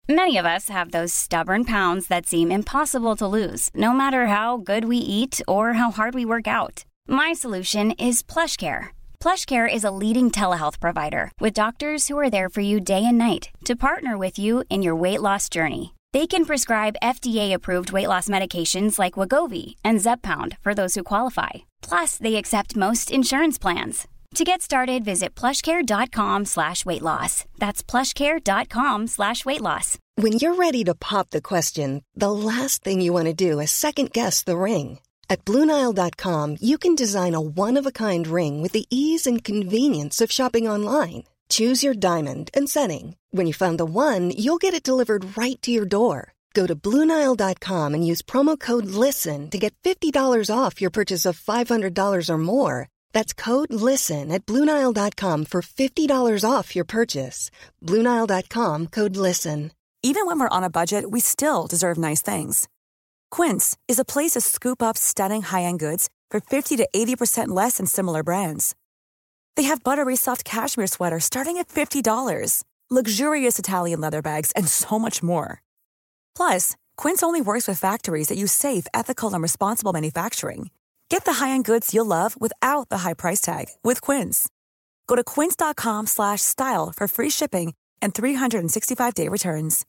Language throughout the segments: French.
Many of us have those stubborn pounds that seem impossible to lose, no matter how good we eat or how hard we work out. My solution is PlushCare. PlushCare is a leading telehealth provider with doctors who are there for you day and night to partner with you in your weight loss journey. They can prescribe FDA-approved weight loss medications like Wegovy and Zepbound for those who qualify. Plus, they accept most insurance plans. To get started, visit plushcare.com/weightloss. That's plushcare.com/weightloss. When you're ready to pop the question, the last thing you want to do is second-guess the ring. At BlueNile.com, you can design a one-of-a-kind ring with the ease and convenience of shopping online. Choose your diamond and setting. When you find the one, you'll get it delivered right to your door. Go to BlueNile.com and use promo code LISTEN to get $50 off your purchase of $500 or more. That's code LISTEN at BlueNile.com for $50 off your purchase. BlueNile.com, code LISTEN. Even when we're on a budget, we still deserve nice things. Quince is a place to scoop up stunning high-end goods for 50 to 80% less than similar brands. They have buttery soft cashmere sweaters starting at $50, luxurious Italian leather bags, and so much more. Plus, Quince only works with factories that use safe, ethical, and responsible manufacturing. Get the high-end goods you'll love without the high price tag with Quince. Go to quince.com/style for free shipping and 365-day returns.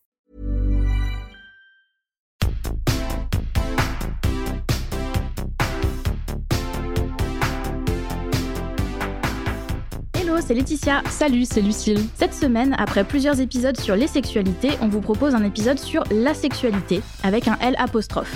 Hello, c'est Laetitia. Salut, c'est Lucille. Cette semaine, après plusieurs épisodes sur les sexualités, on vous propose un épisode sur la sexualité, avec un L'.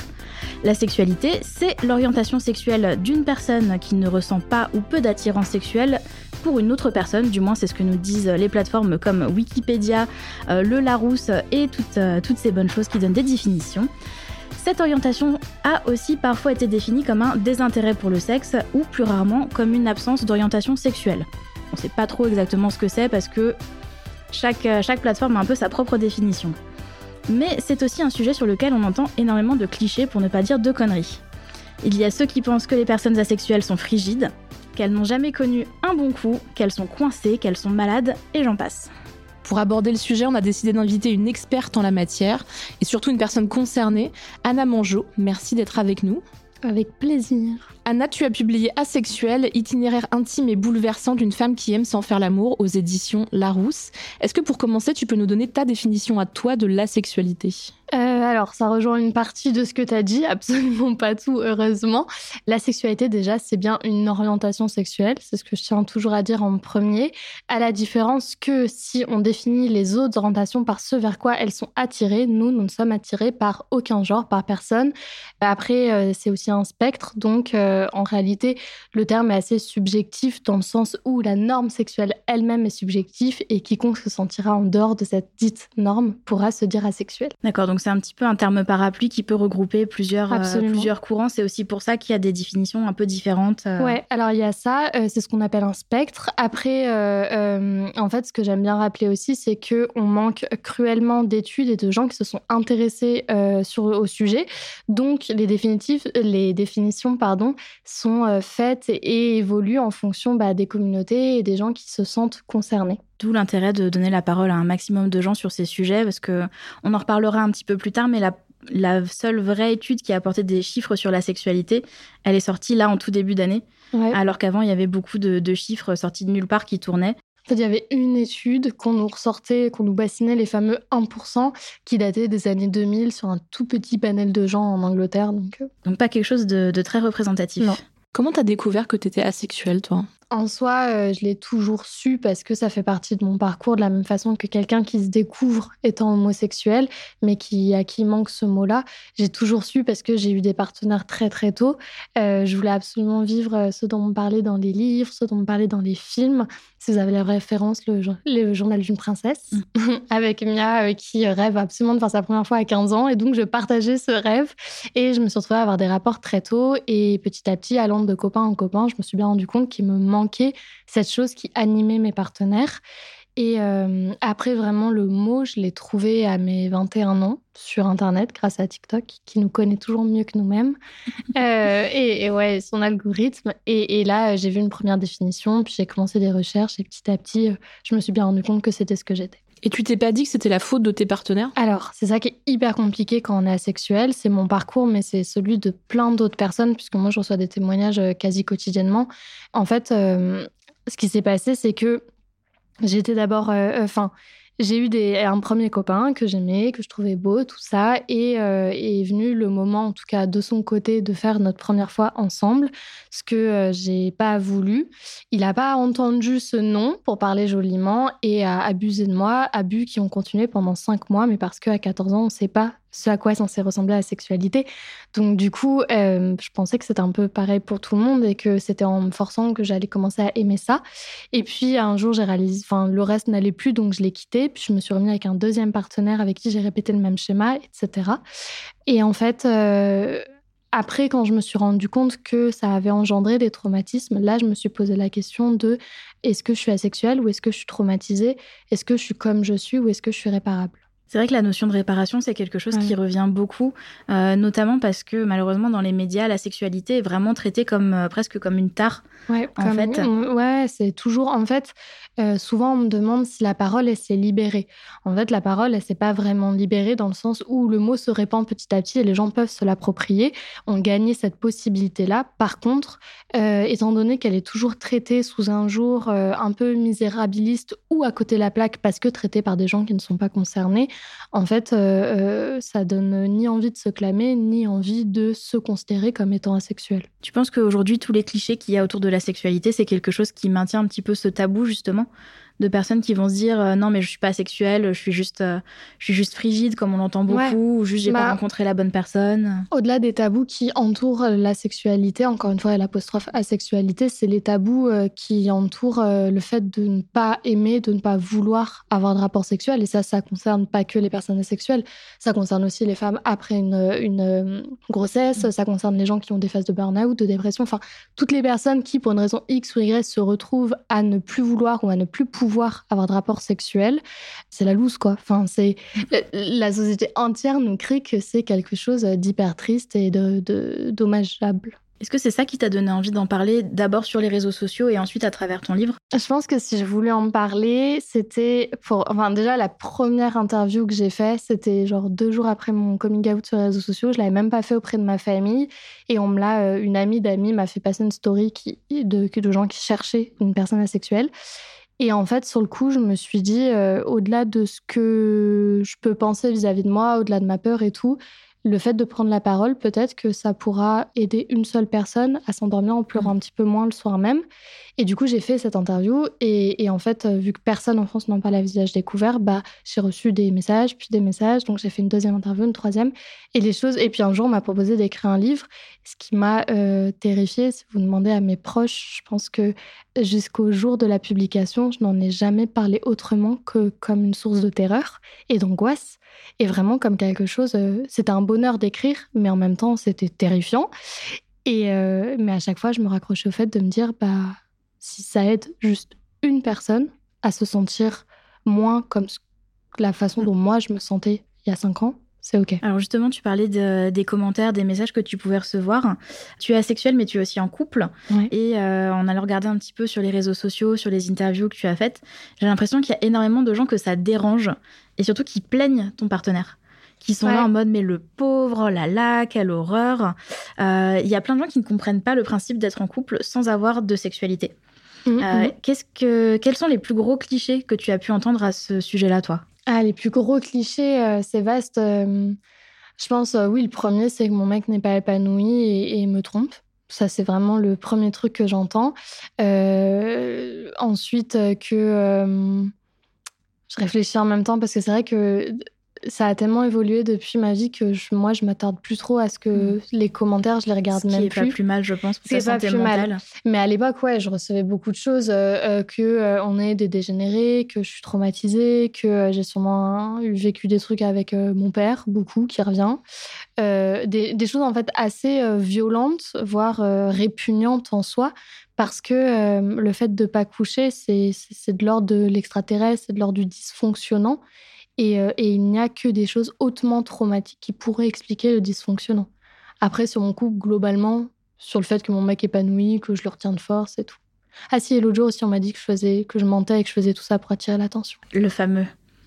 La sexualité, c'est l'orientation sexuelle d'une personne qui ne ressent pas ou peu d'attirance sexuelle pour une autre personne, du moins c'est ce que nous disent les plateformes comme Wikipédia, le Larousse et toutes ces bonnes choses qui donnent des définitions. Cette orientation a aussi parfois été définie comme un désintérêt pour le sexe ou plus rarement comme une absence d'orientation sexuelle. On ne sait pas trop exactement ce que c'est parce que chaque plateforme a un peu sa propre définition. Mais c'est aussi un sujet sur lequel on entend énormément de clichés, pour ne pas dire de conneries. Il y a ceux qui pensent que les personnes asexuelles sont frigides, qu'elles n'ont jamais connu un bon coup, qu'elles sont coincées, qu'elles sont malades, et j'en passe. Pour aborder le sujet, on a décidé d'inviter une experte en la matière, et surtout une personne concernée, Anna Mangeot. Merci d'être avec nous. Avec plaisir. Anna, tu as publié Asexuelle, itinéraire intime et bouleversant d'une femme qui aime sans faire l'amour aux éditions Larousse. Est-ce que pour commencer, tu peux nous donner ta définition à toi de l'asexualité ? Alors, ça rejoint une partie de ce que tu as dit, absolument pas tout, heureusement. La sexualité, déjà, c'est bien une orientation sexuelle, c'est ce que je tiens toujours à dire en premier, à la différence que si on définit les autres orientations par ce vers quoi elles sont attirées, nous ne sommes attirés par aucun genre, par personne. Après, c'est aussi un spectre, donc en réalité, le terme est assez subjectif dans le sens où la norme sexuelle elle-même est subjective et quiconque se sentira en dehors de cette dite norme pourra se dire asexuel. D'accord, donc c'est un petit peu un terme parapluie qui peut regrouper plusieurs courants. C'est aussi pour ça qu'il y a des définitions un peu différentes. Ouais, alors il y a ça, c'est ce qu'on appelle un spectre. Après, en fait, ce que j'aime bien rappeler aussi, c'est qu'on manque cruellement d'études et de gens qui se sont intéressés au sujet. Donc, les définitions sont faites et évoluent en fonction des communautés et des gens qui se sentent concernés. D'où l'intérêt de donner la parole à un maximum de gens sur ces sujets, parce qu'on en reparlera un petit peu plus tard, mais la seule vraie étude qui a apporté des chiffres sur la sexualité, elle est sortie là en tout début d'année, ouais. Alors qu'avant, il y avait beaucoup de chiffres sortis de nulle part qui tournaient. En fait, il y avait une étude qu'on nous ressortait, qu'on nous bassinait les fameux 1% qui datait des années 2000 sur un tout petit panel de gens en Angleterre. Donc pas quelque chose de très représentatif. Non. Comment t'as découvert que t'étais asexuelle, toi ? En soi, je l'ai toujours su parce que ça fait partie de mon parcours, de la même façon que quelqu'un qui se découvre étant homosexuel, mais à qui manque ce mot-là. J'ai toujours su parce que j'ai eu des partenaires très très tôt. Je voulais absolument vivre ce dont on me parlait dans les livres, ce dont on me parlait dans les films. Si vous avez la référence, le journal d'une princesse, avec Mia qui rêve absolument de faire sa première fois à 15 ans. Et donc, je partageais ce rêve. Et je me suis retrouvée à avoir des rapports très tôt. Et petit à petit, allant de copain en copain, je me suis bien rendu compte qu'il me manquait cette chose qui animait mes partenaires. Et après, vraiment, le mot, je l'ai trouvé à mes 21 ans sur Internet, grâce à TikTok, qui nous connaît toujours mieux que nous-mêmes. Et ouais, son algorithme. Et là, j'ai vu une première définition, puis j'ai commencé des recherches, et petit à petit, je me suis bien rendu compte que c'était ce que j'étais. Et tu t'es pas dit que c'était la faute de tes partenaires ? Alors, c'est ça qui est hyper compliqué quand on est asexuel. C'est mon parcours, mais c'est celui de plein d'autres personnes, puisque moi, je reçois des témoignages quasi quotidiennement. En fait, ce qui s'est passé, c'est que j'étais d'abord... j'ai eu un premier copain que j'aimais, que je trouvais beau, tout ça, et est venu le moment, en tout cas de son côté, de faire notre première fois ensemble, ce que j'ai pas voulu. Il a pas entendu ce non, pour parler joliment, et a abusé de moi, abus qui ont continué pendant 5 mois, mais parce qu'à 14 ans, on sait pas ce à quoi est censé ressembler la sexualité. Donc du coup, je pensais que c'était un peu pareil pour tout le monde et que c'était en me forçant que j'allais commencer à aimer ça. Et puis un jour, j'ai réalisé, le reste n'allait plus, donc je l'ai quitté. Puis je me suis remise avec un deuxième partenaire avec qui j'ai répété le même schéma, etc. Et en fait, après, quand je me suis rendu compte que ça avait engendré des traumatismes, là, je me suis posé la question de est-ce que je suis asexuelle ou est-ce que je suis traumatisée ? Est-ce que je suis comme je suis ou est-ce que je suis réparable ? C'est vrai que la notion de réparation, c'est quelque chose qui revient beaucoup, notamment parce que malheureusement dans les médias, la sexualité est vraiment traitée comme presque comme une tare. Ouais, c'est toujours... En fait, souvent on me demande si la parole, elle s'est libérée. En fait, la parole, elle s'est pas vraiment libérée dans le sens où le mot se répand petit à petit et les gens peuvent se l'approprier. On gagnait cette possibilité-là. Par contre, étant donné qu'elle est toujours traitée sous un jour un peu misérabiliste ou à côté de la plaque parce que traitée par des gens qui ne sont pas concernés, en fait, ça donne ni envie de se clamer, ni envie de se considérer comme étant asexuel. Tu penses qu'aujourd'hui, tous les clichés qu'il y a autour de la sexualité, c'est quelque chose qui maintient un petit peu ce tabou, justement, de personnes qui vont se dire non, mais je suis pas asexuelle, je suis juste frigide, comme on l'entend beaucoup, ou juste j'ai pas rencontré la bonne personne. Au-delà des tabous qui entourent la sexualité, encore une fois, l'apostrophe asexualité, c'est les tabous qui entourent le fait de ne pas aimer, de ne pas vouloir avoir de rapport sexuel. Et ça concerne pas que les personnes asexuelles, ça concerne aussi les femmes après une grossesse, ça concerne les gens qui ont des phases de burn-out, de dépression, enfin, toutes les personnes qui, pour une raison X ou Y, se retrouvent à ne plus vouloir ou à ne plus pouvoir avoir de rapport sexuel, c'est la loose, quoi. Enfin, c'est... La société entière nous crie que c'est quelque chose d'hyper triste et de dommageable. Est-ce que c'est ça qui t'a donné envie d'en parler d'abord sur les réseaux sociaux et ensuite à travers ton livre ? Je pense que si je voulais en parler, c'était déjà la première interview que j'ai faite, c'était genre 2 jours après mon coming out sur les réseaux sociaux. Je l'avais même pas fait auprès de ma famille et une amie d'amis m'a fait passer une story de gens qui cherchaient une personne asexuelle. Et en fait, sur le coup, je me suis dit, au-delà de ce que je peux penser vis-à-vis de moi, au-delà de ma peur et tout, le fait de prendre la parole, peut-être que ça pourra aider une seule personne à s'endormir en pleurant un petit peu moins le soir même. Et du coup, j'ai fait cette interview. Et en fait, vu que personne en France n'en parle à visage découvert, j'ai reçu des messages, puis des messages. Donc, j'ai fait une deuxième interview, une troisième. Et puis un jour, on m'a proposé d'écrire un livre. Ce qui m'a terrifiée, si vous demandez à mes proches, je pense que jusqu'au jour de la publication, je n'en ai jamais parlé autrement que comme une source de terreur et d'angoisse. Et vraiment comme quelque chose... c'était un bonheur d'écrire, mais en même temps, c'était terrifiant. Mais à chaque fois, je me raccrochais au fait de me dire, si ça aide juste une personne à se sentir moins comme la façon dont moi, je me sentais il y a 5 ans, c'est OK. Alors justement, tu parlais des commentaires, des messages que tu pouvais recevoir. Tu es asexuelle, mais tu es aussi en couple. Ouais. Et en allant regarder un petit peu sur les réseaux sociaux, sur les interviews que tu as faites, j'ai l'impression qu'il y a énormément de gens que ça dérange et surtout qui plaignent ton partenaire. Qui sont là en mode, mais le pauvre, oh là là, quelle horreur. Il y a plein de gens qui ne comprennent pas le principe d'être en couple sans avoir de sexualité. Quels sont les plus gros clichés que tu as pu entendre à ce sujet-là, toi ? Les plus gros clichés, c'est vaste. Je pense, oui, le premier, c'est que mon mec n'est pas épanoui et me trompe. Ça, c'est vraiment le premier truc que j'entends. Ensuite, je réfléchis en même temps parce que c'est vrai que ça a tellement évolué depuis ma vie que moi, je m'attarde plus trop à ce que les commentaires, je les regarde même plus. Ce qui est pas plus mal, je pense, pour ta santé mentale. Mais à l'époque, je recevais beaucoup de choses, on est des dégénérés, que je suis traumatisée, que j'ai sûrement vécu des trucs avec mon père, beaucoup, qui revient. Des choses, en fait, assez violentes, voire répugnantes en soi, parce que le fait de pas coucher, c'est de l'ordre de l'extraterrestre, c'est de l'ordre du dysfonctionnant. Et il n'y a que des choses hautement traumatiques qui pourraient expliquer le dysfonctionnant. Après, sur mon couple, globalement, sur le fait que mon mec est épanoui, que je le retiens de force et tout. Ah si, et l'autre jour aussi, on m'a dit que je mentais et que je faisais tout ça pour attirer l'attention. Le fameux.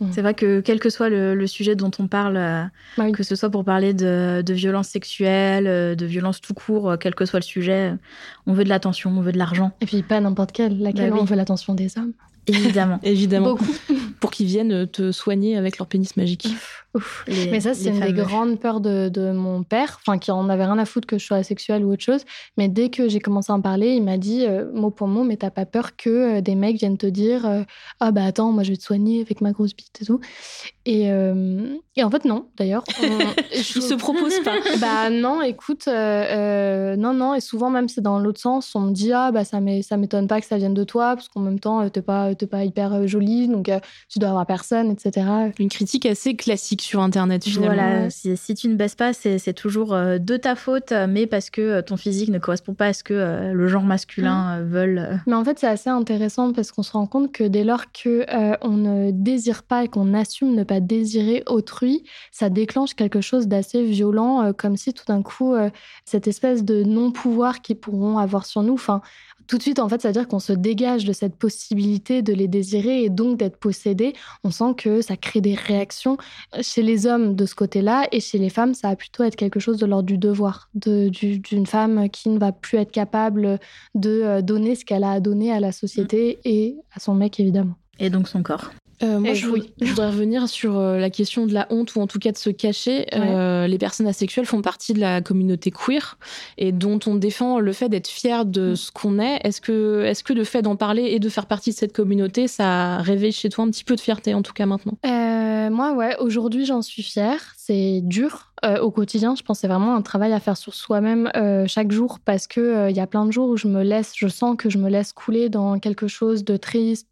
C'est vrai que quel que soit le sujet dont on parle, que ce soit pour parler de violences sexuelles, de violences tout court, quel que soit le sujet, on veut de l'attention, on veut de l'argent. Et puis pas n'importe laquelle, on veut l'attention des hommes. Évidemment. Beaucoup. Pour qu'ils viennent te soigner avec leur pénis magique. Mais ça, c'est une des grandes peurs de mon père, qui en avait rien à foutre que je sois asexuelle ou autre chose. Mais dès que j'ai commencé à en parler, il m'a dit mot pour mot, mais t'as pas peur que des mecs viennent te dire ah bah attends, moi je vais te soigner avec ma grosse bite et tout. Et en fait non, d'ailleurs. Il se propose pas. Bah non, écoute, non. Et souvent même c'est dans l'autre sens. On me dit ah bah ça m'étonne pas que ça vienne de toi parce qu'en même temps t'es pas hyper jolie, donc tu dois avoir personne, etc. Une critique assez classique sur Internet, finalement. Voilà, si tu ne baisses pas, c'est toujours de ta faute, mais parce que ton physique ne correspond pas à ce que le genre masculin veulent. Mais en fait, c'est assez intéressant parce qu'on se rend compte que dès lors qu'on ne désire pas et qu'on assume ne pas désirer autrui, ça déclenche quelque chose d'assez violent, comme si tout d'un coup, cette espèce de non-pouvoir qu'ils pourront avoir sur nous, tout de suite, en fait, ça veut dire qu'on se dégage de cette possibilité de les désirer et donc d'être possédé. On sent que ça crée des réactions chez les hommes de ce côté-là et chez les femmes, ça va plutôt être quelque chose de l'ordre du devoir, d'une femme qui ne va plus être capable de donner ce qu'elle a à donner à la société et à son mec, évidemment. Et donc son corps. Moi, je voudrais revenir sur la question de la honte ou en tout cas de se cacher. Les personnes asexuelles font partie de la communauté queer et dont on défend le fait d'être fier de ce qu'on est. Est-ce que le fait d'en parler et de faire partie de cette communauté, ça réveille chez toi un petit peu de fierté en tout cas maintenant? Moi, aujourd'hui, j'en suis fière. C'est dur au quotidien. Je pense que c'est vraiment un travail à faire sur soi-même chaque jour parce que y a plein de jours où je sens que je me laisse couler dans quelque chose de triste,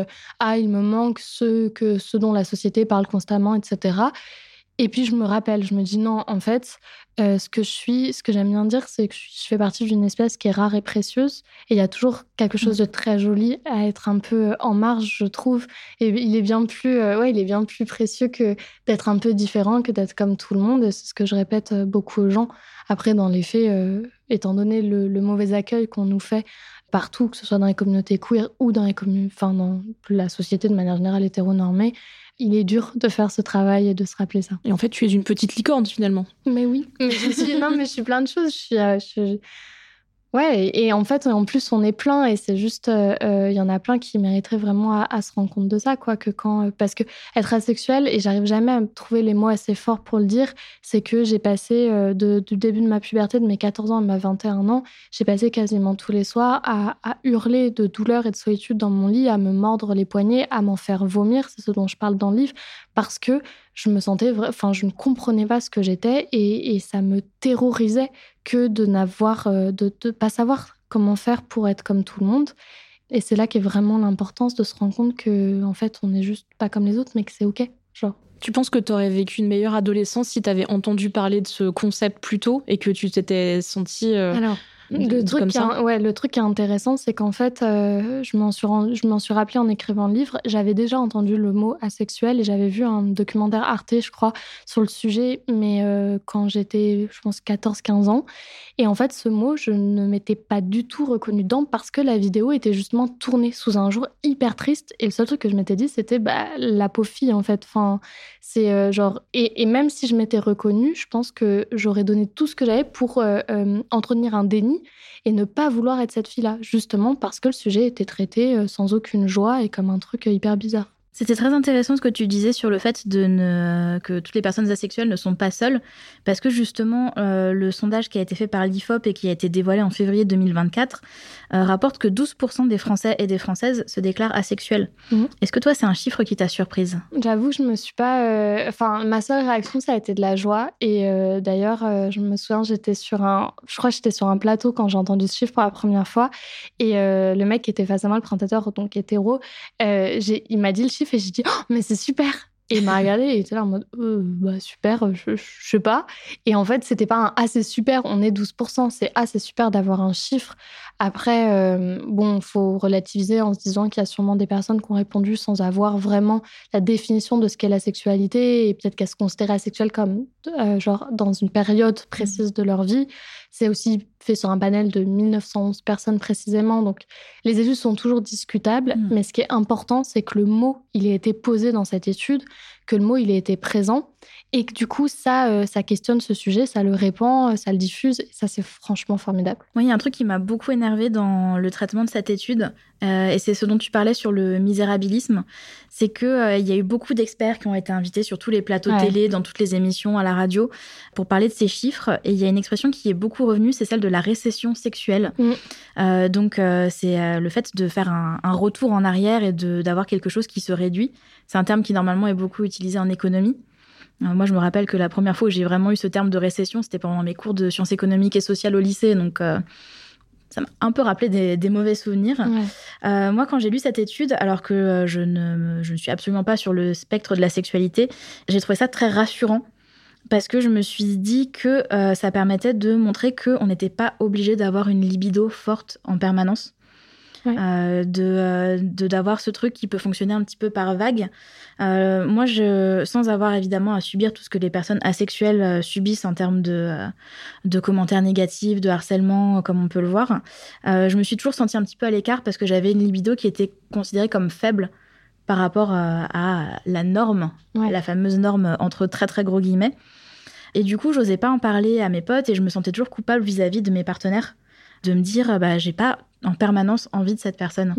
il me manque ce dont la société parle constamment, etc. Et puis je me rappelle, je me dis non, en fait, ce que j'aime bien dire, c'est que je fais partie d'une espèce qui est rare et précieuse. Et il y a toujours quelque chose de très joli à être un peu en marge, je trouve. Et il est bien plus précieux que d'être un peu différent, que d'être comme tout le monde. Et c'est ce que je répète beaucoup aux gens. Après, dans les faits, étant donné le mauvais accueil qu'on nous fait partout, que ce soit dans les communautés queer ou dans la société de manière générale hétéronormée, il est dur de faire ce travail et de se rappeler ça. Et en fait, tu es une petite licorne, finalement. Mais oui. Mais je suis plein de choses. Ouais, et en fait, en plus, on est plein et c'est juste, il y en a plein qui mériteraient vraiment à se rendre compte de ça, quoi. Parce que être asexuel, et j'arrive jamais à me trouver les mots assez forts pour le dire, c'est que j'ai passé du début de ma puberté, de mes 14 ans à mes 21 ans, j'ai passé quasiment tous les soirs à hurler de douleur et de solitude dans mon lit, à me mordre les poignets, à m'en faire vomir, c'est ce dont je parle dans le livre, parce que je me sentais, je ne comprenais pas ce que j'étais et ça me terrorisait que de pas savoir comment faire pour être comme tout le monde. Et c'est là qu'est vraiment l'importance de se rendre compte que, en fait, on n'est juste pas comme les autres, mais que c'est OK. Tu penses que tu aurais vécu une meilleure adolescence si tu avais entendu parler de ce concept plus tôt et que tu t'étais sentie le truc qui est intéressant, c'est qu'en fait, je m'en suis rappelée en écrivant le livre. J'avais déjà entendu le mot asexuel et j'avais vu un documentaire Arte, je crois, sur le sujet, mais quand j'étais, je pense, 14-15 ans. Et en fait, ce mot, je ne m'étais pas du tout reconnue dedans parce que la vidéo était justement tournée sous un jour hyper triste. Et le seul truc que je m'étais dit, c'était la pauvre fille, en fait. C'est Et même si je m'étais reconnue, je pense que j'aurais donné tout ce que j'avais pour entretenir un déni et ne pas vouloir être cette fille-là, justement parce que le sujet était traité sans aucune joie et comme un truc hyper bizarre. C'était très intéressant ce que tu disais sur le fait que toutes les personnes asexuelles ne sont pas seules, parce que justement, le sondage qui a été fait par l'IFOP et qui a été dévoilé en février 2024 rapporte que 12% des Français et des Françaises se déclarent asexuels. Est-ce que toi, c'est un chiffre qui t'a surprise ? J'avoue, je me suis pas... ma seule réaction, ça a été de la joie. Et d'ailleurs, je me souviens, j'étais sur un plateau quand j'ai entendu ce chiffre pour la première fois. Et le mec qui était face à moi, le présentateur, donc hétéro, il m'a dit le chiffre et j'ai dit « Oh, mais c'est super !» Et il m'a regardé et il était là en mode super, je sais pas. Et en fait, c'était pas un « ah, c'est super, on est 12%, c'est « ah, c'est super d'avoir un chiffre ». Après, faut relativiser en se disant qu'il y a sûrement des personnes qui ont répondu sans avoir vraiment la définition de ce qu'est la sexualité et peut-être qu'elles se considèrent asexuelles comme dans une période précise de leur vie. C'est aussi fait sur un panel de 1911 personnes précisément. Donc, les études sont toujours discutables. Mais ce qui est important, c'est que le mot, il ait été posé dans cette étude, que le mot, il ait été présent. Et que du coup, ça questionne ce sujet, ça le répand, ça le diffuse. Et ça, c'est franchement formidable. Oui, il y a un truc qui m'a beaucoup énervée dans le traitement de cette étude, et c'est ce dont tu parlais sur le misérabilisme, c'est qu'il y a eu beaucoup d'experts qui ont été invités sur tous les plateaux télé, dans toutes les émissions, à la radio, pour parler de ces chiffres. Et il y a une expression qui est beaucoup revenue, c'est celle de la récession sexuelle. Donc, c'est le fait de faire un retour en arrière et d'avoir quelque chose qui se réduit. C'est un terme qui, normalement, est beaucoup utilisé en économie. Moi, je me rappelle que la première fois où j'ai vraiment eu ce terme de récession, c'était pendant mes cours de sciences économiques et sociales au lycée. Donc, ça m'a un peu rappelé des mauvais souvenirs. Moi, quand j'ai lu cette étude, alors que je ne suis absolument pas sur le spectre de la sexualité, j'ai trouvé ça très rassurant. Parce que je me suis dit que ça permettait de montrer qu'on n'était pas obligé d'avoir une libido forte en permanence. D'avoir ce truc qui peut fonctionner un petit peu par vague. Moi, sans avoir évidemment à subir tout ce que les personnes asexuelles subissent en termes de commentaires négatifs, de harcèlement, comme on peut le voir, je me suis toujours sentie un petit peu à l'écart parce que j'avais une libido qui était considérée comme faible par rapport à la norme, la fameuse norme entre très très gros guillemets. Et du coup, j'osais pas en parler à mes potes et je me sentais toujours coupable vis-à-vis de mes partenaires, de me dire j'ai pas en permanence envie de cette personne.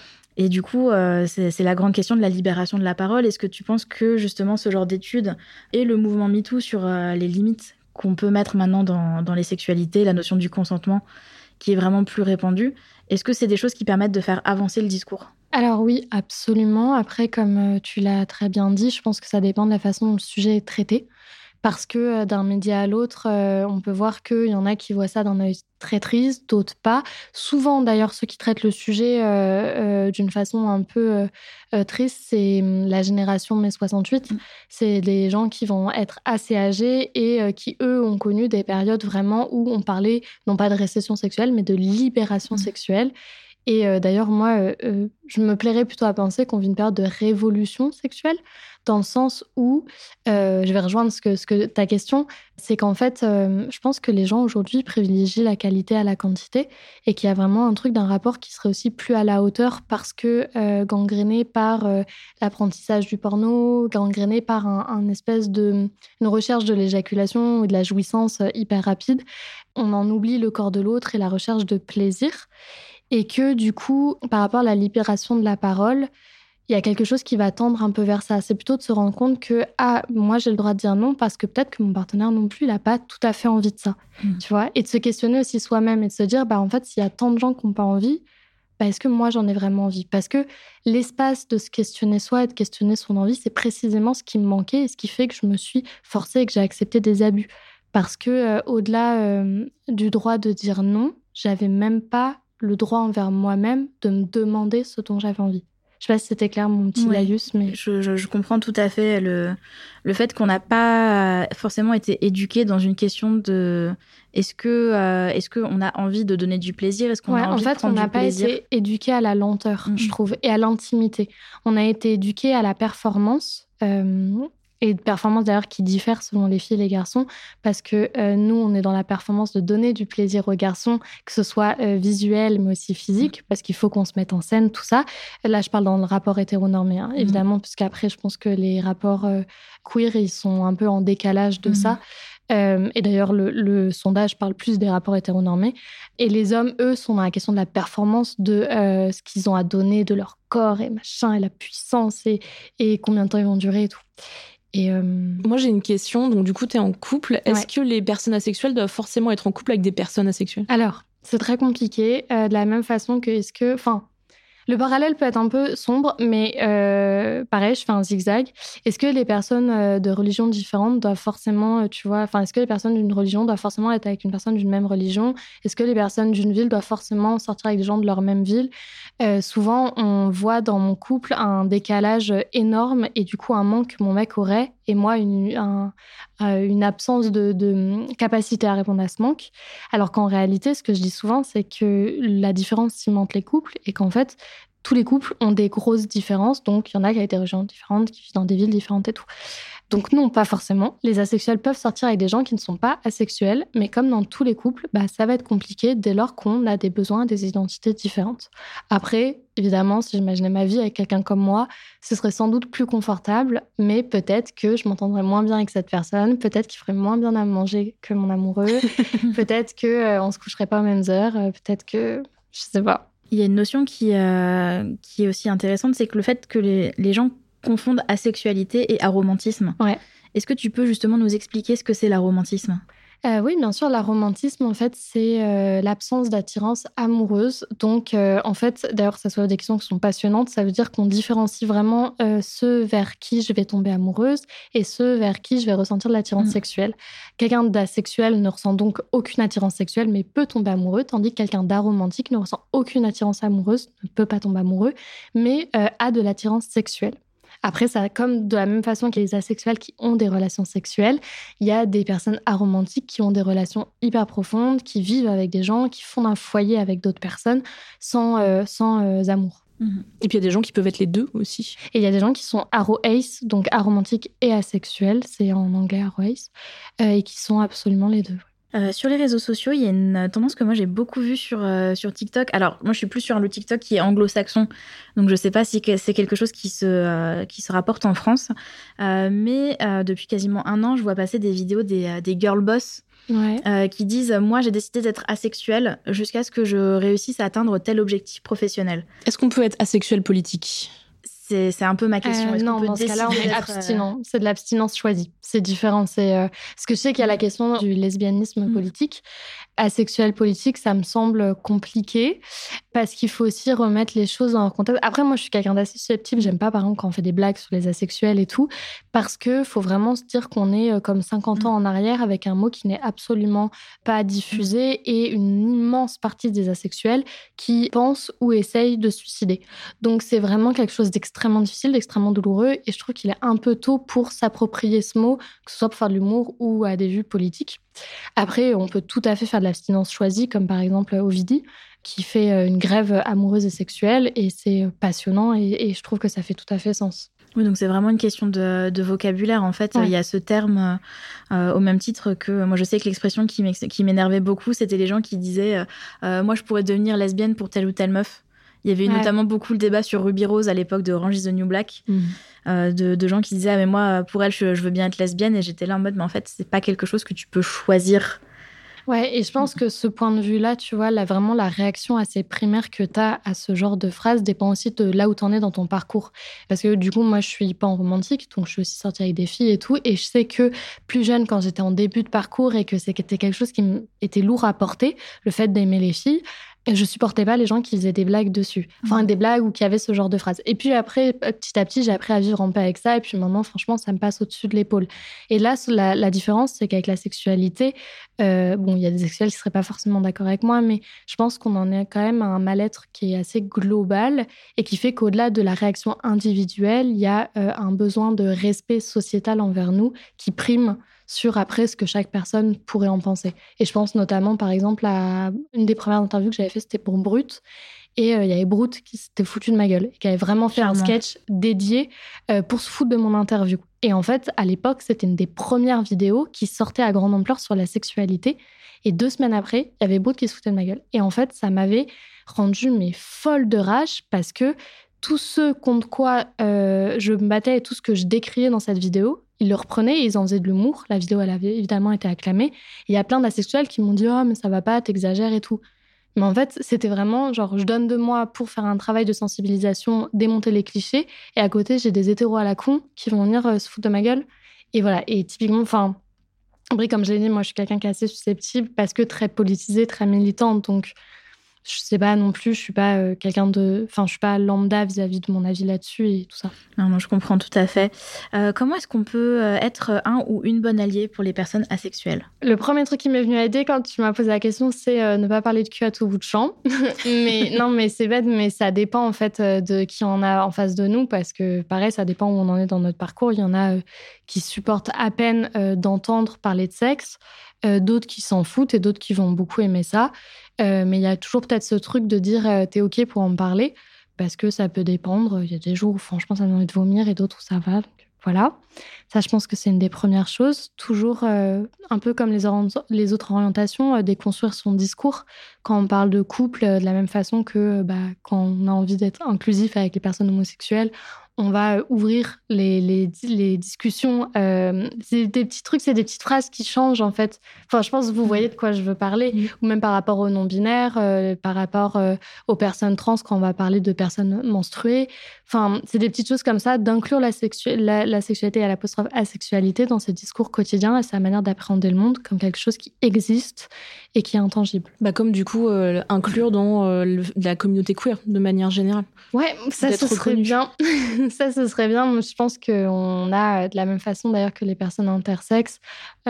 Et du coup, c'est la grande question de la libération de la parole. Est-ce que tu penses que justement ce genre d'études et le mouvement MeToo sur les limites qu'on peut mettre maintenant dans les sexualités, la notion du consentement qui est vraiment plus répandue, est-ce que c'est des choses qui permettent de faire avancer le discours ? Alors oui, absolument. Après, comme tu l'as très bien dit, je pense que ça dépend de la façon dont le sujet est traité. Parce que d'un média à l'autre, on peut voir qu'il y en a qui voient ça d'un œil très triste, d'autres pas. Souvent, d'ailleurs, ceux qui traitent le sujet d'une façon un peu triste, c'est la génération mai 68. C'est des gens qui vont être assez âgés et qui, eux, ont connu des périodes vraiment où on parlait, non pas de récession sexuelle, mais de libération sexuelle. Et d'ailleurs, moi, je me plairais plutôt à penser qu'on vit une période de révolution sexuelle, dans le sens où, je vais rejoindre ce que ta question, c'est qu'en fait, je pense que les gens aujourd'hui privilégient la qualité à la quantité et qu'il y a vraiment un truc d'un rapport qui serait aussi plus à la hauteur parce que gangréné par l'apprentissage du porno, gangréné par une espèce une recherche de l'éjaculation ou de la jouissance hyper rapide, on en oublie le corps de l'autre et la recherche de plaisir. Et que du coup, par rapport à la libération de la parole, il y a quelque chose qui va tendre un peu vers ça. C'est plutôt de se rendre compte que moi, j'ai le droit de dire non parce que peut-être que mon partenaire non plus, il n'a pas tout à fait envie de ça. Tu vois ? Et de se questionner aussi soi-même et de se dire, en fait, s'il y a tant de gens qui n'ont pas envie, est-ce que moi, j'en ai vraiment envie ? Parce que l'espace de se questionner soi et de questionner son envie, c'est précisément ce qui me manquait et ce qui fait que je me suis forcée et que j'ai accepté des abus. Parce que au-delà du droit de dire non, j'avais même pas le droit envers moi-même de me demander ce dont j'avais envie. Je sais pas si c'était clair, mon petit laïus, mais... Je comprends tout à fait le fait qu'on n'a pas forcément été éduqué dans une question de... Est-ce qu'on a envie de donner du plaisir ? Est-ce qu'on a envie de prendre du plaisir ? En fait, on n'a pas été éduqué à la lenteur, je trouve, et à l'intimité. On a été éduqué à la performance... Et de performance d'ailleurs qui diffèrent selon les filles et les garçons, parce que nous, on est dans la performance de donner du plaisir aux garçons, que ce soit visuel, mais aussi physique, parce qu'il faut qu'on se mette en scène, tout ça. Là, je parle dans le rapport hétéronormé, évidemment, puisqu'après, je pense que les rapports queer, ils sont un peu en décalage de ça. Et d'ailleurs, le sondage parle plus des rapports hétéronormés. Et les hommes, eux, sont dans la question de la performance, de ce qu'ils ont à donner, de leur corps et machin, et la puissance, et combien de temps ils vont durer et tout. Et moi, j'ai une question. Donc, du coup, tu es en couple. Est-ce que les personnes asexuelles doivent forcément être en couple avec des personnes asexuelles ? Alors, c'est très compliqué. De la même façon que le parallèle peut être un peu sombre, mais pareil, je fais un zigzag. Est-ce que les personnes de religions différentes doivent forcément, est-ce que les personnes d'une religion doivent forcément être avec une personne d'une même religion ? Est-ce que les personnes d'une ville doivent forcément sortir avec des gens de leur même ville ? Souvent, on voit dans mon couple un décalage énorme et du coup un manque que mon mec aurait et moi une absence de capacité à répondre à ce manque. Alors qu'en réalité, ce que je dis souvent, c'est que la différence cimente les couples et qu'en fait, tous les couples ont des grosses différences. Donc, il y en a qui ont des régions différentes, qui vivent dans des villes différentes et tout. Donc non, pas forcément. Les asexuels peuvent sortir avec des gens qui ne sont pas asexuels, mais comme dans tous les couples, ça va être compliqué dès lors qu'on a des besoins, des identités différentes. Après, évidemment, si j'imaginais ma vie avec quelqu'un comme moi, ce serait sans doute plus confortable, mais peut-être que je m'entendrais moins bien avec cette personne, peut-être qu'il ferait moins bien à manger que mon amoureux, peut-être qu'on ne se coucherait pas aux mêmes heures, peut-être que... je sais pas. Il y a une notion qui est aussi intéressante, c'est que le fait que les gens confondent asexualité et aromantisme. Ouais. Est-ce que tu peux justement nous expliquer ce que c'est l'aromantisme ? Oui, bien sûr, l'aromantisme, en fait, c'est l'absence d'attirance amoureuse. Donc, en fait, d'ailleurs, ça soit des questions qui sont passionnantes, ça veut dire qu'on différencie vraiment ceux vers qui je vais tomber amoureuse et ceux vers qui je vais ressentir de l'attirance sexuelle. Quelqu'un d'asexuel ne ressent donc aucune attirance sexuelle, mais peut tomber amoureux, tandis que quelqu'un d'aromantique ne ressent aucune attirance amoureuse, ne peut pas tomber amoureux, mais a de l'attirance sexuelle. Après, ça, comme de la même façon qu'il y a les asexuels qui ont des relations sexuelles, il y a des personnes aromantiques qui ont des relations hyper profondes, qui vivent avec des gens, qui fondent un foyer avec d'autres personnes sans amour. Et puis il y a des gens qui peuvent être les deux aussi. Et il y a des gens qui sont aro-ace, donc aromantiques et asexuels, c'est en anglais aro-ace, et qui sont absolument les deux. Sur les réseaux sociaux, il y a une tendance que moi j'ai beaucoup vue sur TikTok. Alors, moi je suis plus sur le TikTok qui est anglo-saxon, donc je sais pas si c'est quelque chose qui se rapporte en France. Mais depuis quasiment 1 an, je vois passer des vidéos des girl boss qui disent « Moi, j'ai décidé d'être asexuelle jusqu'à ce que je réussisse à atteindre tel objectif professionnel. » Est-ce qu'on peut être asexuel politique ? C'est un peu ma question. Non, dans ce cas-là, on est abstinent. C'est de l'abstinence choisie. C'est différent. Parce que je sais qu'il y a la question du lesbianisme politique. Asexuel politique, ça me semble compliqué parce qu'il faut aussi remettre les choses dans leur contexte. Après, moi, je suis quelqu'un d'assez susceptible. J'aime pas, par exemple, quand on fait des blagues sur les asexuels et tout, parce qu'il faut vraiment se dire qu'on est comme 50 ans en arrière avec un mot qui n'est absolument pas diffusé et une immense partie des asexuels qui pensent ou essayent de se suicider. Donc, c'est vraiment quelque chose d'extrêmement difficile, d'extrêmement douloureux et je trouve qu'il est un peu tôt pour s'approprier ce mot, que ce soit pour faire de l'humour ou à des vues politiques. Après, on peut tout à fait faire de l'abstinence choisie, comme par exemple Ovidie, qui fait une grève amoureuse et sexuelle, et c'est passionnant, et je trouve que ça fait tout à fait sens. Oui, donc c'est vraiment une question de vocabulaire, en fait. Il y a ce terme au même titre que... Moi, je sais que l'expression qui m'énervait beaucoup, c'était les gens qui disaient « Moi, je pourrais devenir lesbienne pour telle ou telle meuf ». Il y avait notamment beaucoup le débat sur Ruby Rose à l'époque de Orange is the New Black, de gens qui disaient « Ah, mais moi, pour elle, je veux bien être lesbienne ». Et j'étais là en mode « Mais en fait, c'est pas quelque chose que tu peux choisir ». Ouais, et je pense que ce point de vue-là, tu vois, là, vraiment, la réaction assez primaire que tu as à ce genre de phrase dépend aussi de là où tu en es dans ton parcours. Parce que du coup, moi, je suis pas en romantique, donc je suis aussi sortie avec des filles et tout. Et je sais que plus jeune, quand j'étais en début de parcours et que c'était quelque chose qui était lourd à porter, le fait d'aimer les filles, je supportais pas les gens qui faisaient des blagues dessus. Enfin, des blagues ou qui avaient ce genre de phrases. Et puis après, petit à petit, j'ai appris à vivre en paix avec ça. Et puis maintenant, franchement, ça me passe au-dessus de l'épaule. Et là, la différence, c'est qu'avec la sexualité, il y a des sexuels qui seraient pas forcément d'accord avec moi, mais je pense qu'on en est quand même à un mal-être qui est assez global et qui fait qu'au-delà de la réaction individuelle, il y a un besoin de respect sociétal envers nous qui prime sur après ce que chaque personne pourrait en penser. Et je pense notamment, par exemple, à une des premières interviews que j'avais fait, c'était pour Brut. Et il y avait Brut qui s'était foutu de ma gueule, qui avait vraiment fait un sketch dédié pour se foutre de mon interview. Et en fait, à l'époque, c'était une des premières vidéos qui sortait à grande ampleur sur la sexualité. Et 2 semaines après, il y avait Brut qui se foutait de ma gueule. Et en fait, ça m'avait rendue folle de rage parce que tout ce contre quoi je me battais et tout ce que je décriais dans cette vidéo, ils le reprenaient et ils en faisaient de l'humour. La vidéo, elle avait évidemment été acclamée. Il y a plein d'asexuels qui m'ont dit « Oh, mais ça va pas, t'exagères et tout ». Mais en fait, c'était vraiment genre, je donne de moi pour faire un travail de sensibilisation, démonter les clichés. Et à côté, j'ai des hétéros à la con qui vont venir se foutre de ma gueule. Et voilà. Et typiquement, après, comme je l'ai dit, moi, je suis quelqu'un qui est assez susceptible parce que très politisée, très militante. Donc, je sais pas non plus, je suis pas je suis pas lambda vis-à-vis de mon avis là-dessus et tout ça. Non, je comprends tout à fait. Comment est-ce qu'on peut être un ou une bonne alliée pour les personnes asexuelles ? Le premier truc qui m'est venu à l'idée quand tu m'as posé la question, c'est ne pas parler de cul à tout bout de champ. mais c'est bête, mais ça dépend en fait de qui on a en face de nous parce que pareil, ça dépend où on en est dans notre parcours. Il y en a qui supportent à peine d'entendre parler de sexe, d'autres qui s'en foutent et d'autres qui vont beaucoup aimer ça. Mais il y a toujours peut-être ce truc de dire t'es OK pour en parler parce que ça peut dépendre. Il y a des jours où franchement ça me donne envie de vomir et d'autres où ça va. Donc, voilà. Ça, je pense que c'est une des premières choses. Toujours, un peu comme les autres orientations, déconstruire son discours. Quand on parle de couple, de la même façon que quand on a envie d'être inclusif avec les personnes homosexuelles, on va ouvrir les discussions. C'est des petits trucs, c'est des petites phrases qui changent, en fait. Enfin, je pense que vous voyez de quoi je veux parler. Ou même par rapport aux non-binaires, par rapport aux personnes trans, quand on va parler de personnes menstruées. Enfin, c'est des petites choses comme ça, d'inclure la sexualité à l'apostrophe asexualité dans ses discours quotidiens et sa manière d'appréhender le monde comme quelque chose qui existe et qui est intangible. Comme du coup, inclure dans la communauté queer de manière générale. Ouais, ça, ce serait bien. Ça, ce serait bien. Moi, je pense qu'on a, de la même façon d'ailleurs que les personnes intersexes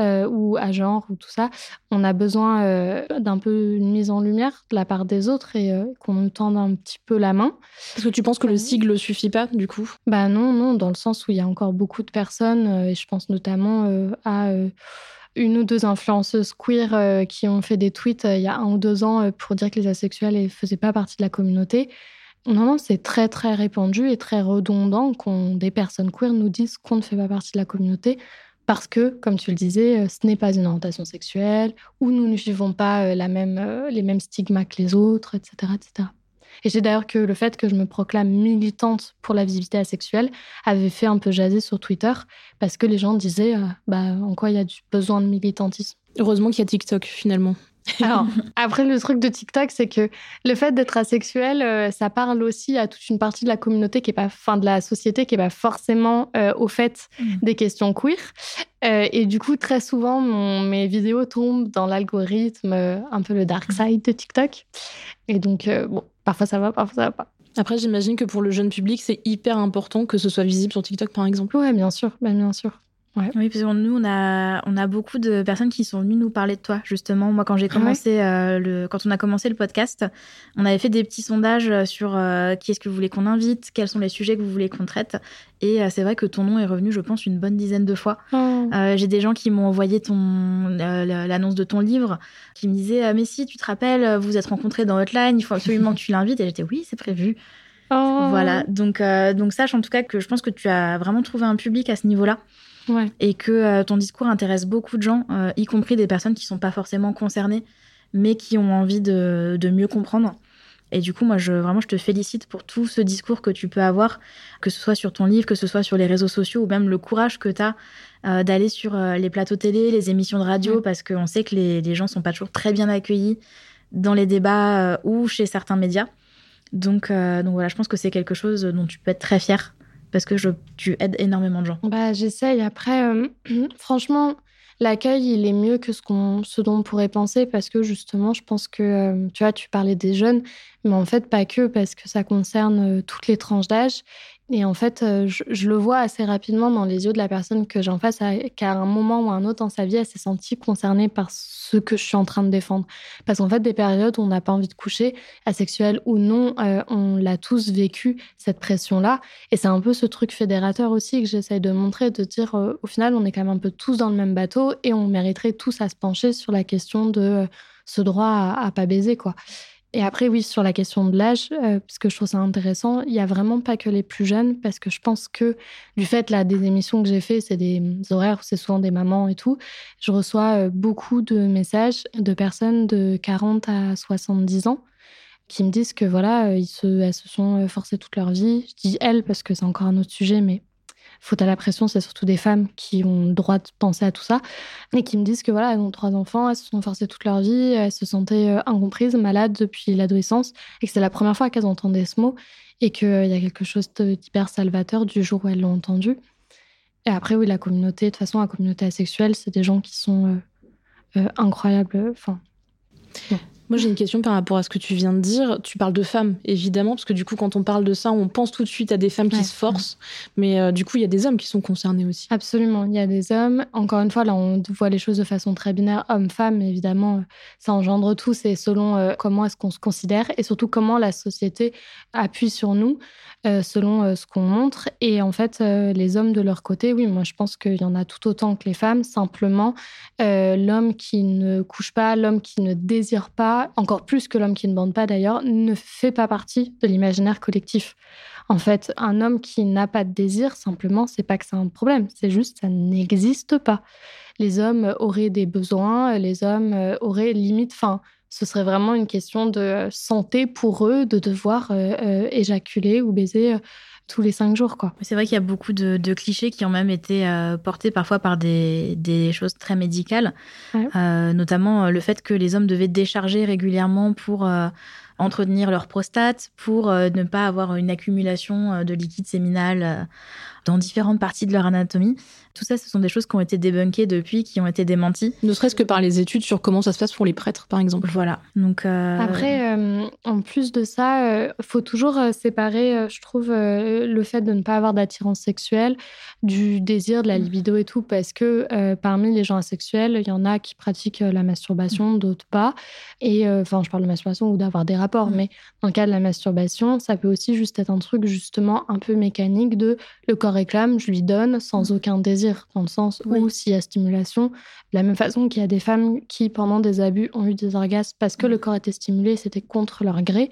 ou à genre ou tout ça, on a besoin d'un peu une mise en lumière de la part des autres et qu'on nous tende un petit peu la main. Est-ce que tu penses que le sigle suffit pas, du coup ? Non, dans le sens où il y a encore beaucoup de personnes, et je pense notamment à une ou deux influenceuses queer qui ont fait des tweets il y a 1 ou 2 ans pour dire que les asexuels ne faisaient pas partie de la communauté. Non, c'est très, très répandu et très redondant quand des personnes queer nous disent qu'on ne fait pas partie de la communauté parce que, comme tu le disais, ce n'est pas une orientation sexuelle ou nous ne vivons pas les mêmes stigmas que les autres, etc., etc. Et j'ai d'ailleurs que le fait que je me proclame militante pour la visibilité asexuelle avait fait un peu jaser sur Twitter parce que les gens disaient en quoi il y a du besoin de militantisme. Heureusement qu'il y a TikTok, finalement. Alors, après, le truc de TikTok, c'est que le fait d'être asexuel, ça parle aussi à toute une partie de la communauté de la société qui n'est pas forcément au fait des questions queer. Et du coup, très souvent, mes vidéos tombent dans l'algorithme, un peu le dark side de TikTok. Et donc, parfois ça va, parfois ça va pas. Après, j'imagine que pour le jeune public, c'est hyper important que ce soit visible sur TikTok, par exemple. Ouais, bien sûr, bien sûr. Ouais. Oui, parce que nous, on a beaucoup de personnes qui sont venues nous parler de toi, justement. Moi, quand j'ai commencé quand on a commencé le podcast, on avait fait des petits sondages sur qui est-ce que vous voulez qu'on invite, quels sont les sujets que vous voulez qu'on traite. Et c'est vrai que ton nom est revenu, je pense, une bonne dizaine de fois. J'ai des gens qui m'ont envoyé l'annonce de ton livre, qui me disaient mais si, tu te rappelles, vous vous êtes rencontrés dans Hotline, il faut absolument que tu l'invites. Et j'étais oui, c'est prévu. Voilà, donc sache en tout cas que je pense que tu as vraiment trouvé un public à ce niveau-là. Ouais. Et que ton discours intéresse beaucoup de gens, y compris des personnes qui ne sont pas forcément concernées, mais qui ont envie de mieux comprendre. Et du coup, moi, je te félicite pour tout ce discours que tu peux avoir, que ce soit sur ton livre, que ce soit sur les réseaux sociaux, ou même le courage que tu as d'aller sur les plateaux télé, les émissions de radio, parce qu'on sait que les gens ne sont pas toujours très bien accueillis dans les débats ou chez certains médias. Donc voilà, je pense que c'est quelque chose dont tu peux être très fière. Parce que tu aides énormément de gens. J'essaye. Après, franchement, l'accueil, il est mieux que ce dont on pourrait penser parce que justement, je pense que, tu parlais des jeunes, mais en fait, pas que, parce que ça concerne toutes les tranches d'âge. Et en fait, je le vois assez rapidement dans les yeux de la personne que j'en face, qu'à un moment ou un autre dans sa vie, elle s'est sentie concernée par ce que je suis en train de défendre. Parce qu'en fait, des périodes où on n'a pas envie de coucher, asexuel ou non, on l'a tous vécu, cette pression-là. Et c'est un peu ce truc fédérateur aussi que j'essaye de montrer, de dire, au final, on est quand même un peu tous dans le même bateau et on mériterait tous à se pencher sur la question de ce droit à pas baiser, quoi. Et après, oui, sur la question de l'âge, parce que je trouve ça intéressant, il n'y a vraiment pas que les plus jeunes, parce que je pense que du fait là, des émissions que j'ai fait, c'est des horaires où c'est souvent des mamans et tout, je reçois beaucoup de messages de personnes de 40 à 70 ans qui me disent que voilà, elles se sont forcées toute leur vie. Je dis elles parce que c'est encore un autre sujet, mais faute à la pression, c'est surtout des femmes qui ont le droit de penser à tout ça et qui me disent que voilà, elles ont 3 enfants, elles se sont forcées toute leur vie, elles se sentaient incomprises, malades depuis l'adolescence et que c'est la première fois qu'elles entendaient ce mot et qu'il y a quelque chose d'hyper salvateur du jour où elles l'ont entendu. Et après, oui, la communauté, de toute façon, la communauté asexuelle, c'est des gens qui sont incroyables. Enfin, bon. Moi, j'ai une question par rapport à ce que tu viens de dire. Tu parles de femmes, évidemment, parce que du coup, quand on parle de ça, on pense tout de suite à des femmes qui se forcent. Mais du coup, il y a des hommes qui sont concernés aussi. Absolument, il y a des hommes. Encore une fois, là, on voit les choses de façon très binaire, homme-femme. Évidemment, ça engendre tout. C'est selon comment est-ce qu'on se considère et surtout comment la société appuie sur nous selon ce qu'on montre. Et en fait, les hommes de leur côté, oui, moi, je pense qu'il y en a tout autant que les femmes. Simplement, l'homme qui ne couche pas, l'homme qui ne désire pas, pas, encore plus que l'homme qui ne bande pas d'ailleurs, ne fait pas partie de l'imaginaire collectif. En fait, un homme qui n'a pas de désir, simplement, c'est pas que c'est un problème, c'est juste ça n'existe pas. Les hommes auraient des besoins, les hommes auraient limite, ce serait vraiment une question de santé pour eux de devoir éjaculer ou baiser tous les 5 jours, quoi. C'est vrai qu'il y a beaucoup de clichés qui ont même été portés parfois par des choses très médicales, notamment le fait que les hommes devaient décharger régulièrement pour entretenir leur prostate, pour ne pas avoir une accumulation de liquide séminal dans différentes parties de leur anatomie. Tout ça, ce sont des choses qui ont été débunkées depuis, qui ont été démenties. Ne serait-ce que par les études sur comment ça se passe pour les prêtres, par exemple. Voilà. Donc, Après, en plus de ça, faut toujours séparer, je trouve, le fait de ne pas avoir d'attirance sexuelle du désir, de la libido et tout, parce que parmi les gens asexuels, il y en a qui pratiquent la masturbation, d'autres pas. Et je parle de masturbation ou d'avoir des rapports, mais dans le cas de la masturbation, ça peut aussi juste être un truc justement un peu mécanique de le corps réclame, je lui donne sans aucun désir, dans le sens où s'il y a stimulation, de la même façon qu'il y a des femmes qui, pendant des abus, ont eu des orgasmes parce que le corps était stimulé, c'était contre leur gré.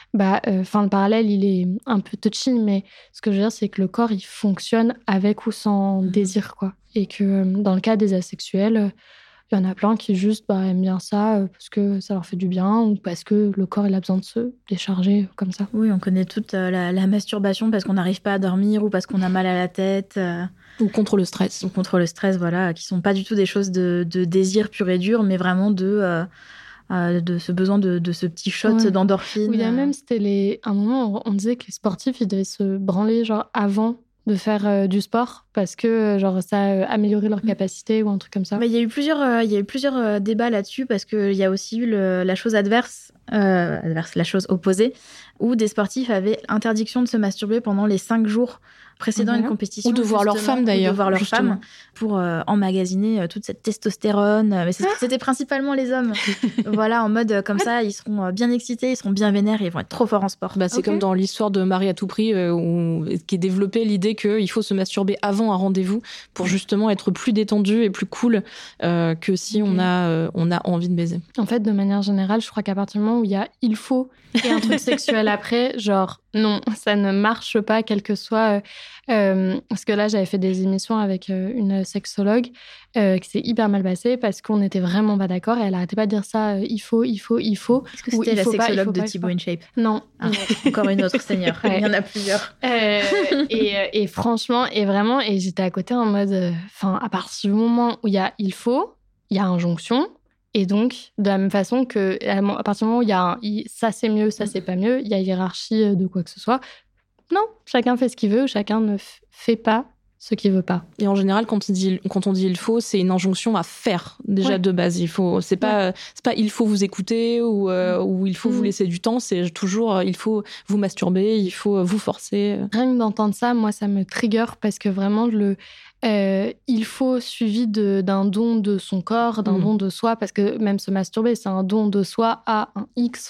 Le parallèle, il est un peu touchy, mais ce que je veux dire, c'est que le corps, il fonctionne avec ou sans désir, quoi. Et que dans le cas des asexuels, il y en a plein qui juste aiment bien ça parce que ça leur fait du bien ou parce que le corps il a besoin de se décharger comme ça. Oui, on connaît toute la masturbation parce qu'on n'arrive pas à dormir ou parce qu'on a mal à la tête. Ou contre le stress. Ou contre le stress, voilà, qui sont pas du tout des choses de désir pur et dur, mais vraiment de ce besoin de ce petit shot d'endorphine. Oui, même c'était un moment où on disait que les sportifs ils devaient se branler avant de faire du sport parce que ça améliorait leur capacité ou un truc comme ça. Mais il y a eu plusieurs débats là-dessus parce qu'il y a aussi eu la chose adverse, la chose opposée, où des sportifs avaient interdiction de se masturber pendant les 5 jours précédant une compétition. Ou de voir leur femme d'ailleurs. Ou de voir leur femme pour emmagasiner toute cette testostérone. Mais c'était principalement les hommes. Voilà, en mode comme ça, ils seront bien excités, ils seront bien vénères et ils vont être trop forts en sport. C'est comme dans l'histoire de Marie à tout prix, qui est développée l'idée qu'il faut se masturber avant un rendez-vous pour justement être plus détendu et plus cool que si on a envie de baiser. En fait, de manière générale, je crois qu'à partir du moment où il y a il faut et un truc sexuel après, non, ça ne marche pas, quel que soit... parce que là, j'avais fait des émissions avec une sexologue qui s'est hyper mal passée parce qu'on n'était vraiment pas d'accord et elle n'arrêtait pas de dire ça, il faut. Est-ce que c'était la sexologue de Thibaut InShape ? Non. Encore une autre, Seigneur. Il y en a plusieurs. Et franchement, et vraiment, et j'étais à côté en mode... à partir du moment où il y a il faut, il y a injonction. Et donc, de la même façon que à partir du moment où il y a ça c'est mieux, ça c'est pas mieux, il y a hiérarchie de quoi que ce soit. Non, chacun fait ce qu'il veut, chacun ne fait pas ce qu'il veut pas. Et en général, quand on dit il faut, c'est une injonction à faire déjà de base. Il faut, c'est pas il faut vous écouter ou il faut vous laisser du temps. C'est toujours il faut vous masturber, il faut vous forcer. Rien que d'entendre ça, moi ça me trigger parce que vraiment il faut suivi d'un don de son corps, d'un don de soi, parce que même se masturber, c'est un don de soi à un X.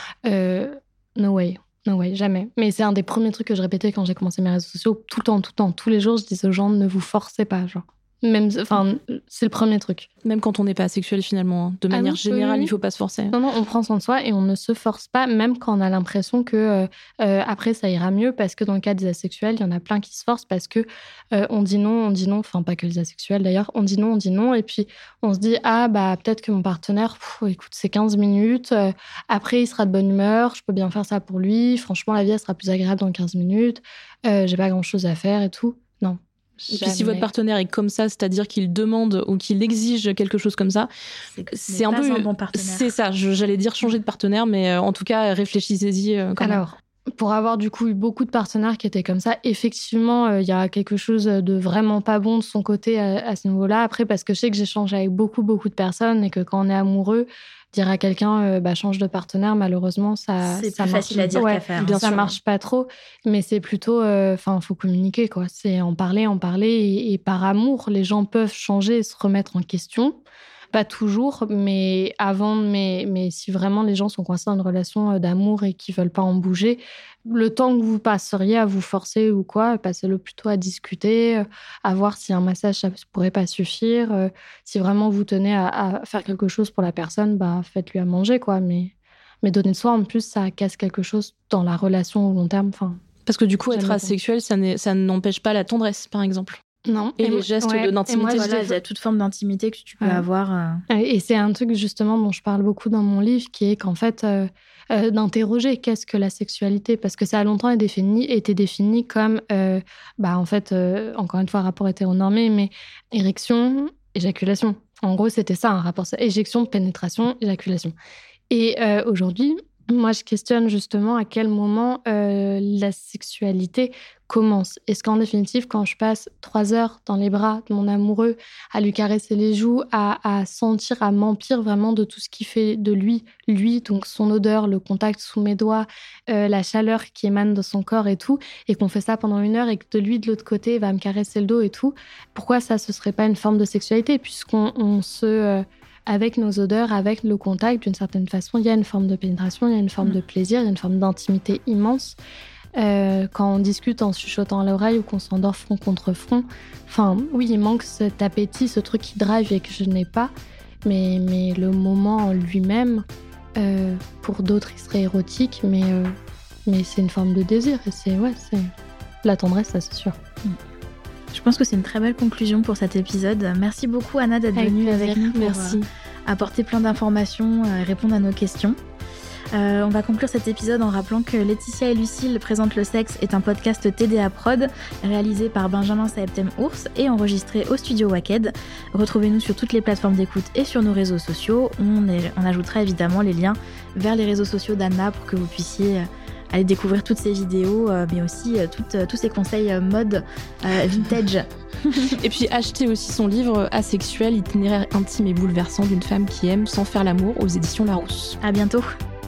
No way. No way, jamais. Mais c'est un des premiers trucs que je répétais quand j'ai commencé mes réseaux sociaux. Tout le temps. Tous les jours, je disais aux gens, ne vous forcez pas, c'est le premier truc. Même quand on n'est pas asexuel, finalement. De manière générale, il faut pas se forcer. Non, on prend soin de soi et on ne se force pas, même quand on a l'impression que après, ça ira mieux, parce que dans le cas des asexuels, il y en a plein qui se forcent parce que on dit non. Enfin, pas que les asexuels, d'ailleurs. On dit non. Et puis, on se dit, peut-être que mon partenaire, écoute, c'est 15 minutes. Après, il sera de bonne humeur. Je peux bien faire ça pour lui. Franchement, la vie, elle sera plus agréable dans 15 minutes. J'ai pas grand-chose à faire et tout. Non. Et puis si votre partenaire est comme ça, c'est-à-dire qu'il demande ou qu'il exige quelque chose comme ça, c'est un peu... un bon partenaire. C'est ça, j'allais dire changer de partenaire, mais en tout cas, réfléchissez-y quand même. Alors, pour avoir du coup eu beaucoup de partenaires qui étaient comme ça, effectivement, il y a quelque chose de vraiment pas bon de son côté à ce niveau-là. Après, parce que je sais que j'échange avec beaucoup de personnes et que quand on est amoureux, dire à quelqu'un change de partenaire, malheureusement c'est ça plus marche facile à dire qu'à faire. Bien sûr, marche pas trop, mais c'est plutôt faut communiquer quoi, c'est en parler et par amour les gens peuvent changer et se remettre en question. Pas toujours, mais mais si vraiment les gens sont coincés dans une relation d'amour et qu'ils veulent pas en bouger, le temps que vous passeriez à vous forcer ou quoi, passez-le plutôt à discuter, à voir si un massage, ça pourrait pas suffire. Si vraiment vous tenez à faire quelque chose pour la personne, bah, faites-lui à manger, quoi. Mais donner de soi, en plus, ça casse quelque chose dans la relation au long terme. Enfin, parce que du coup, être asexuel, ça n'empêche pas la tendresse, par exemple. Non. Et les gestes d'intimité. Voilà, il y a toute forme d'intimité que tu peux avoir. Et c'est un truc, justement, dont je parle beaucoup dans mon livre, qui est qu'en fait, d'interroger qu'est-ce que la sexualité, parce que ça a longtemps été défini comme, en fait, encore une fois, rapport hétéronormé, mais érection, éjaculation. En gros, c'était ça, un rapport. Éjection, pénétration, éjaculation. Et aujourd'hui, moi, je questionne justement à quel moment la sexualité commence. Est-ce qu'en définitive, quand je passe 3 heures dans les bras de mon amoureux, à lui caresser les joues, à sentir, à m'emplir vraiment de tout ce qui fait de lui, donc son odeur, le contact sous mes doigts, la chaleur qui émane de son corps et tout, et qu'on fait ça pendant 1 heure et que de lui, de l'autre côté, va me caresser le dos et tout, pourquoi ça, ce serait pas une forme de sexualité, puisqu'on se... avec nos odeurs, avec le contact, d'une certaine façon, il y a une forme de pénétration, il y a une forme de plaisir, il y a une forme d'intimité immense. Quand on discute en chuchotant à l'oreille ou qu'on s'endort front contre front, enfin, oui, il manque cet appétit, ce truc qui drive et que je n'ai pas, mais le moment en lui-même, pour d'autres, il serait érotique, mais c'est une forme de désir, et c'est la tendresse, ça, c'est sûr. Je pense que c'est une très belle conclusion pour cet épisode. Merci beaucoup, Anna, d'être venue avec nous pour apporter plein d'informations et répondre à nos questions. On va conclure cet épisode en rappelant que Laetitia et Lucille présentent Le Sexe est un podcast TDA Prod réalisé par Benjamin Saeptem-Ours et enregistré au studio Waked. Retrouvez-nous sur toutes les plateformes d'écoute et sur nos réseaux sociaux. On ajoutera évidemment les liens vers les réseaux sociaux d'Anna pour que vous puissiez aller découvrir toutes ces vidéos, mais aussi tous ces conseils mode vintage. Et puis achetez aussi son livre Asexuel, itinéraire intime et bouleversant d'une femme qui aime sans faire l'amour, aux éditions Larousse. À bientôt.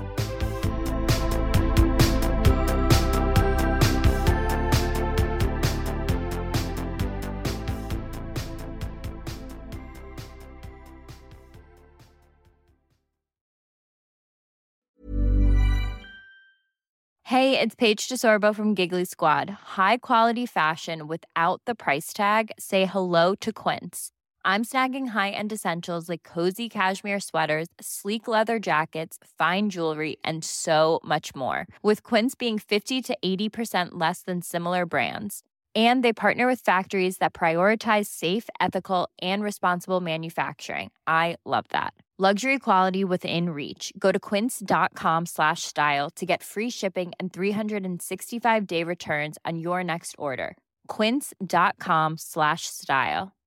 Hey, it's Paige DeSorbo from Giggly Squad. High quality fashion without the price tag. Say hello to Quince. I'm snagging high-end essentials like cozy cashmere sweaters, sleek leather jackets, fine jewelry, and so much more. With Quince being 50 to 80% less than similar brands. And they partner with factories that prioritize safe, ethical, and responsible manufacturing. I love that. Luxury quality within reach. Go to quince.com/style to get free shipping and 365-day returns on your next order. Quince.com/style.